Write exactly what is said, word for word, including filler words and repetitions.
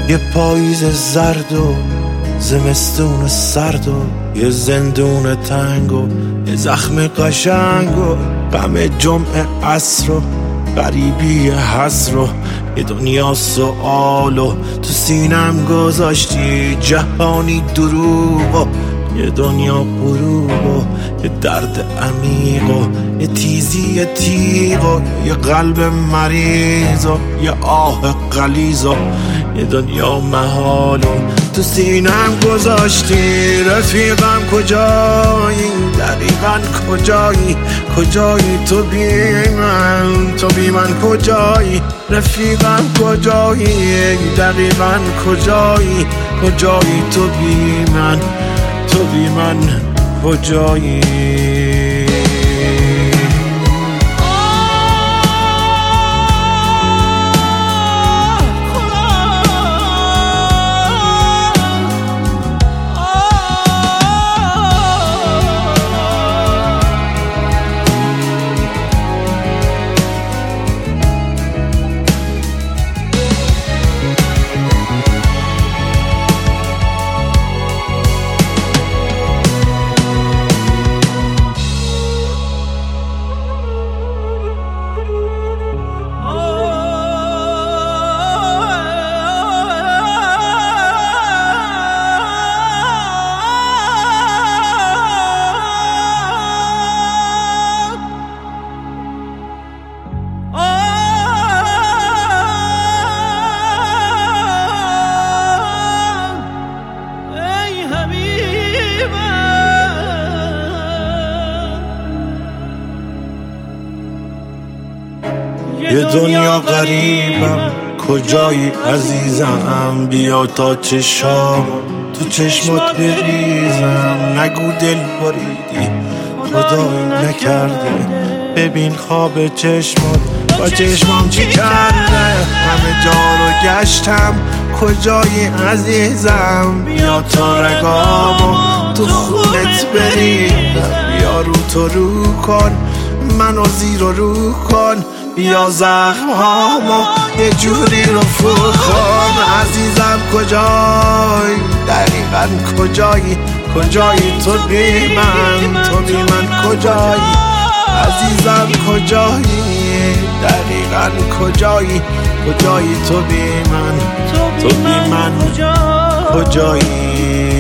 یه پاییز زرد و زمستون سرد و یه زندون تنگ و یه زخم قشنگ و غم جمعه عصر و غریبی حسر و یه دنیا سؤال و تو سینم گذاشتی جهانی دروغ و یه دنیا غروب و یه درد عمیق و یه تیزی تیغ و یه قلب مریض و یه آه غلیظ و یه دنیا محال و تو سینم گذاشتی. رفیقم کجایی؟ دقیقاً کجایی؟ کجایی تو بی من؟ تو بی من کجایی؟ رفیقم کجایی؟ دقیقاً کجایی؟ کجایی تو بی من؟ تو بی من کجایی؟ یه دنیا غریبم کجایی عزیزم؟ بیا تا چشام تو چشمات بریزم. نگو دل بریدی خدایی نکرده، ببین خواب چشمات با چشمام چی کرده. همه جا رو گشتم کجایی عزیزم؟ بیا تا رگامو تو خونت بریدم. بیا رو تو رو کن منو زیر و رو کن، بیا زخم هامو یه جوری رو فور کن. عزیزم کجایی؟ دقیقاً کجایی؟ کجایی تو بی من؟ تو بی من کجایی؟ عزیزم کجایی؟ دقیقاً کجایی؟ کجایی تو بی من؟ تو بی من کجایی؟